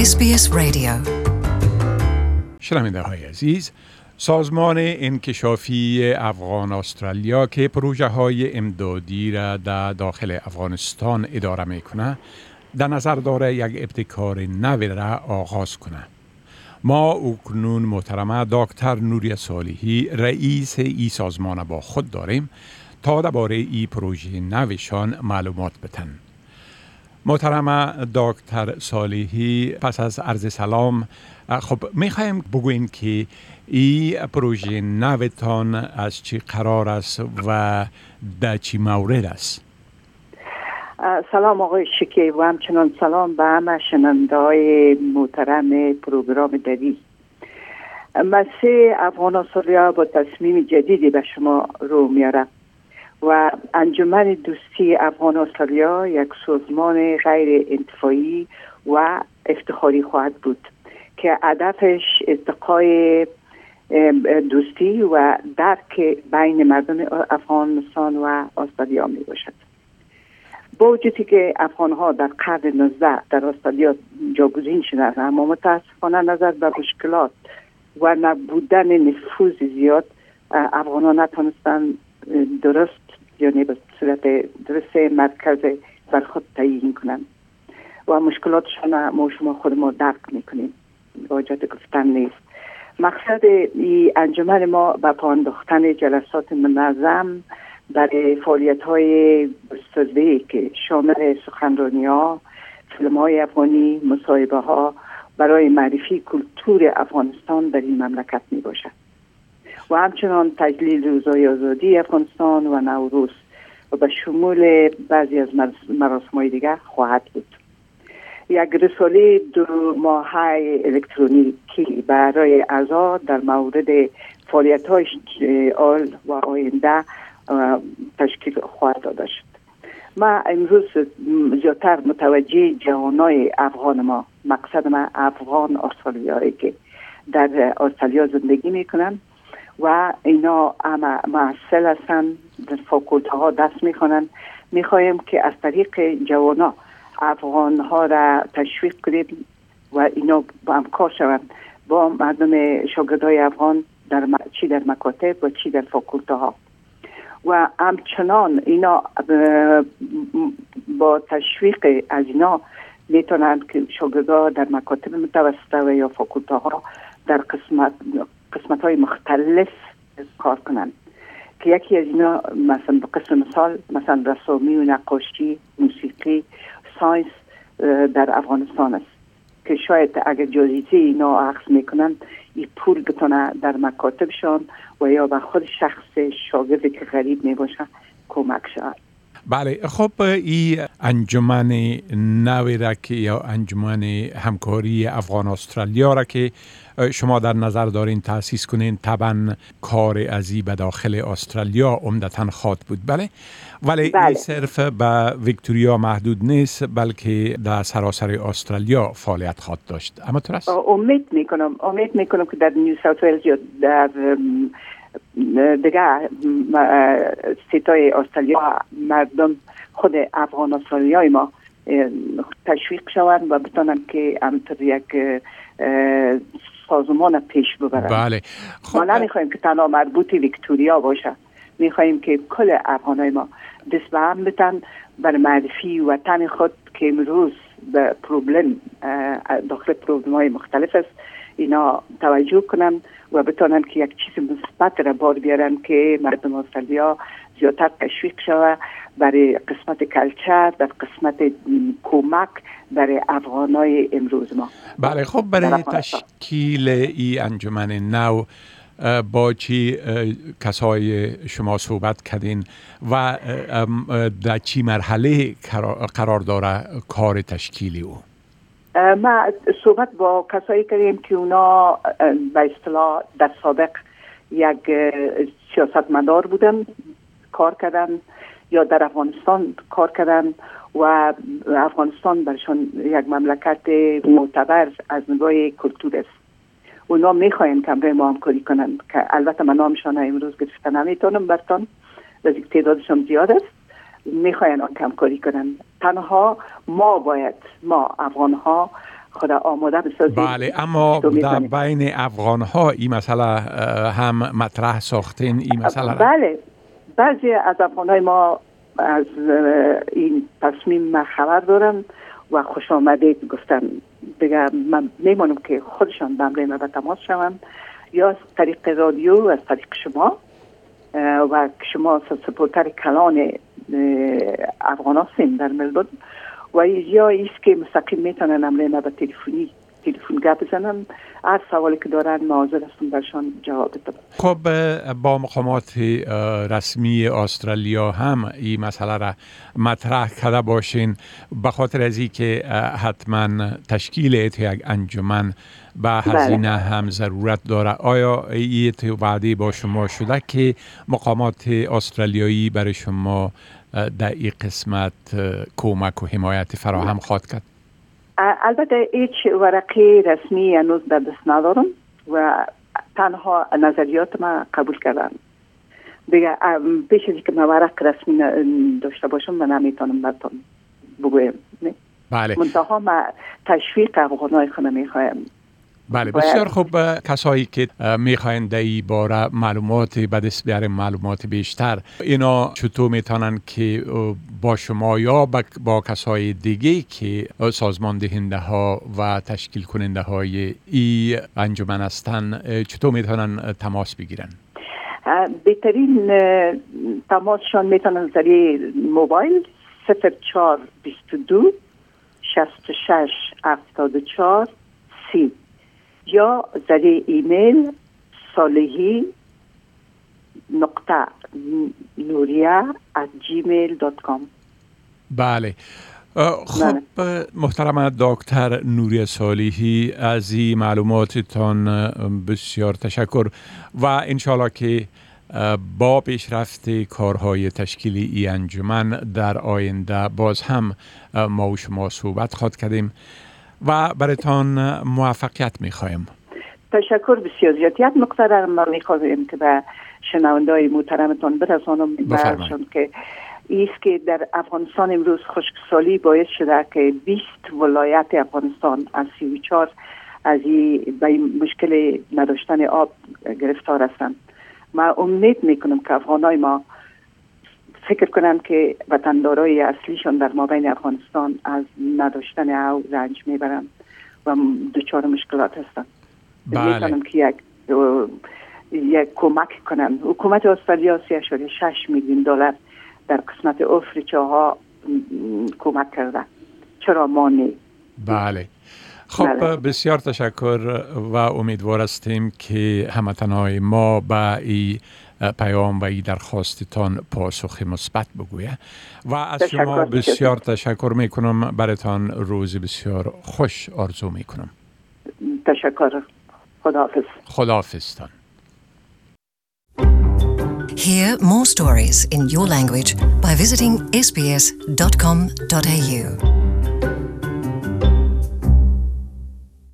SBS Radio. شنونده های عزیز، سازمان انکشافی افغان استرالیا که پروژه های امدادی را در داخل افغانستان اداره میکنه، در نظر داره یک ابتکار نو را آغاز کنه. ما اکنون محترمه دکتر نوریه صالحی رئیس ای سازمان با خود داریم تا درباره ای پروژه نوشان معلومات بتن. محترمه دکتر صالحی، پس از عرض سلام، خب میخوایم بگوین که این پروژه نوتان از چی قرار است و در چی مورد است؟ سلام آقای شکی و همچنان سلام به همه شنونده‌های محترم پروگرام دری. مسیح افغان استرالیا با تصمیم جدیدی به شما رو میاره و انجمن دوستی افغان استرالیا یک سازمان غیر انتفاعی و افتخاری خواهد بود که هدفش ارتقای دوستی و درک بین مردم افغانستان و استرالیا می باشد. با وجودی که افغان‌ها در قرن 19 در استرالیا جاگزین شدند، اما متاسفانه نظر به مشکلات و نبودن نفوذ زیاد، افغان‌ها نتونستند درست یعنی به صورت درست مرکز بر خود تعیین کنند و مشکلاتشان ما شما خود ما درک میکنیم، حاجت گفتن نیست. مقصد این انجمن ما به پا انداختن جلسات منظم برای فعالیت‌های گسترده‌ای که شامل سخنرانی‌ها، فیلم‌های افغانی، مصاحبه‌ها برای معرفی کلتور افغانستان در این مملکت میباشد و همچنان تجلیل روزهای آزادی افغانستان و نوروز و به شمول بعضی از مراسم‌های دیگر خواهد بود. یک رساله 2 ماهه الکترونیکی برای اعضا در مورد فعالیت‌های آل و آینده تشکیل خواهد داده شد. ما امروز زیادتر متوجه جوانای افغان ما، مقصد ما افغان استرالیایی که در استرالیا زندگی میکنن و اینا اما محصل هستن، در فاکولته ها دست میخوانن، میخوایم که از طریق جوانا افغان ها را تشویق کنیم و اینا با هم کار شوند با مردم شاگردای افغان چی در مکاتب و چی در فاکولته ها و همچنان اینا با تشویق از اینا میتونند که شاگردها در مکاتب متوسطه و یا فاکولته ها در قسمت های مختلف کار کنند که یکی از اینا مثلا به قسم مثال مثلا رسامی و نقاشی، موسیقی، ساینس در افغانستان است که شاید اگر جایزه اینا اخذ میکنن این پول بتونه در مکاتبشان و یا به خود شخص شاگردی که غریب میباشه کمک شود. بله، خب این انجمن نوی را که یا انجمن همکاری افغان استرالیا را که شما در نظر دارین تأسیس کنین، طبعا کار ازی به داخل استرالیا عمدتاً خواهد بود، بله؟ ولی این صرف به ویکتوریا محدود نیست، بلکه در سراسر استرالیا فعالیت خواهد داشت. اما تو است؟ امید میکنم که در نیو ساوت ولز یا در دیگه استیتای استرالیا مردم خود افغان استرالیای ما تشویق شوند و بتونن که همطور یک سازمان پیش ببرن. بله. ما نمیخوایم که تنها مربوط ویکتوریا باشه، میخوایم که کل افغانای ما دست به هم بتن بر معرفی وطن خود که امروز به پروبلم داخل پروبلم های مختلف است اینا توجه کنن و بتونن که یک چیز مثبت را بار بیارن که مردم استرالیا زیادتر تشویق شود برای قسمت کلچر، در قسمت کمک برای افغانای امروز ما. بله، خب برای تشکیل این انجمن نو با چی کسای شما صحبت کردین و در چی مرحله قرار داره کار تشکیلی او؟ ما صحبت با کسایی کردیم که اونا به اصطلاح در سابق یک سیاستمدار بودن، کار کردن یا در افغانستان کار کردن و افغانستان برشان یک مملکت معتبر از نگاه کلتور است. اونا میخواین که همراه ما همکاری کنن که البته من نامشان امروز گرفتن نمیتونم برتان و تعدادشان زیاد است. میخواین همکاری کنن. تنها ما افغان ها خدا آماده بسازیم. بله، اما در بین افغان ها این مسئله هم مطرح ساختین این مسئله را؟ بله، بعضی از افغان های ما از این تصمیم خبر دارن و خوش آمدید گفتن. دیگه من میمانم که خودشان به امر ما به تماس شوند، یا از طریق رادیو، از طریق شما و شما سپورتر کلان افغان هستیم در ملبورن، و یا ایست که مستقیم میتونن امر ما به تلفن گپ بزنن. هر سوالی که دارن ما حاضر هستم برشان جواب بدم. خب با مقامات رسمی استرالیا هم این مسئله را مطرح کرده باشین، به خاطر از این که حتما تشکیل یک انجمن به هزینه هم ضرورت داره. آیا این وعده با شما شده که مقامات استرالیایی برای شما در این قسمت کمک و حمایت فراهم خواهد کرد؟ البته هیچ ورقی رسمی هنوز در دست ندارم و تنها نظریات ما قبول کردن. دیگه پیش از اینکه من ورق رسمی داشته باشم من نمیتونم براتون بگویم. بله. منتها ما تشویق افغانای خود میخوایم. بله، بسیار خوب. کسایی که میخواین در این باره معلومات به دست بیارن، معلومات بیشتر، اینا چطور میتونن که با شما یا با کسای دیگه که سازمان دهنده ها و تشکیل کننده های این انجمن هستن چطور میتونن تماس بگیرن؟ بهترین تماسشان میتونن زیر موبایل 0422 66 74 30 یا زیر ایمیل salehi.nuria@gmail.com. بله. خب محترم دکتر نوریه صالحی، از این معلوماتتان بسیار تشکر و انشالله که با پیشرفت کارهای تشکیلی این انجمن در آینده باز هم ما و شما صحبت خواهد کردیم و برایتان موفقیت میخوایم. تشکر بسیار زیاد. یک نکته را من میخوایم که به شنونده‌های محترمتان برسانم برشان که ایست که در افغانستان امروز خشکسالی باعث شده که 20 ولایت افغانستان از 34 از به مشکل نداشتن آب گرفتار هستند. من امید میکنم که افغانای ما فکر کنن که وطندارای اصلیشون در مابین افغانستان از نداشتن آب رنج میبرن و دچار مشکلات هستن. بله. میتونم که یک کمک کنن. حکومت استرالیا 3.6 میلیون دلار در قسمت افریقا ها کمک کرده. چرا ما نه؟ بله. خب بسیار تشکر و امیدوار هستیم که هموطنهای ما به این پیام و این درخواستتان پاسخ مثبت بگویه و از شما بسیار تشکر میکنم. برایتان روز بسیار خوش آرزو میکنم. تشکر. خداحافظ. خداحافظتان. Hear more stories in your language by visiting sbs.com.au.